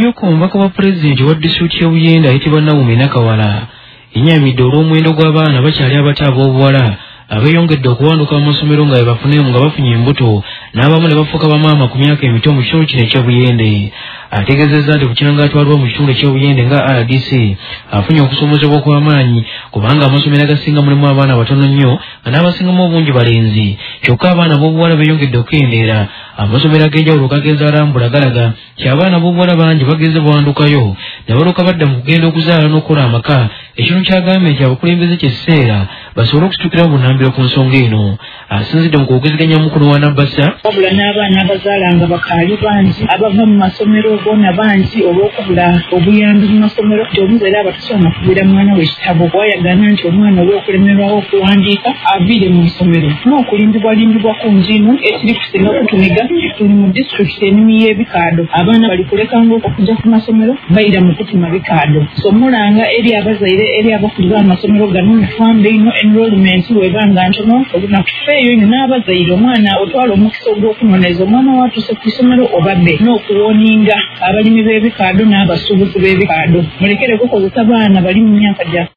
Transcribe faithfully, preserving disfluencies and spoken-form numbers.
Emyuka omubaka wa pulezidenti wa disitulikiti y'Obuyende ayitibwa Naomi Nakawala yenyamidde olw'omuwendo gw'abaana bakyali abato ab'obuwala abeeyongedde okuwanduka mu masomero nga bebafunemu nga bafunye embuto n'abamu ne bafuuka bamaama ku myaka emito mu kitundu kino eky'Obuyende. Ategeezezza nti ku kiranga atwalibwa mu kitundu eky'Obuyende nga R D C afunye okusoomozebwa kw'amaanyi kubanga amasomero agasinga mulimu abaana batono nnyo nga n'abasingamu obungi balenzi. Kyokka abaana b'obuwala beeyongedde okukendeera. Amasomero ag'enjawulo gagenza alambula galaga nti abaana b'obuwala bangi bagenze bwandukayo ne baluka badda mu kugenda okuzaala n'okukola amaka, ekintu kyagambye nti abakulembeze ky'ekiseera basobole okusitukira bunambiro ku nsonga eno. Asinzidde mu kwogezeganya mukulu wa Nabasa wabula n'abaana abazaala nga bakaali bangi abava mu masomero boona bangi olw'okubula obuyambi mu masomero nti omuzaire aba tasobola kubeera mwana we kitabo wayagana nti omwana olw'okulemerwawo okuwandiika aviire mu ssomero n'okulimbibwalimbibwa ku njimu ekiri kusinga kutumiga. Tuli mu disitulikiti ennimi y'ebikaado, abaana bali kulekanga okujja ku masomero bayira mu kutuma bikaado. So mulanga eri abazaire eri abakulu b'amasomero gano mufambe ino enrollment webanga ntono nakufeeyo ino n'abazaire omwana otwala omukisa ogw'okunoonyeza omwana watuuse ku isomero obabbe n'okuwoninga abalimi b'ebikaado n'abasuubuzi b'ebikaado. Mulekere kukozesa baana bali mu myaka gya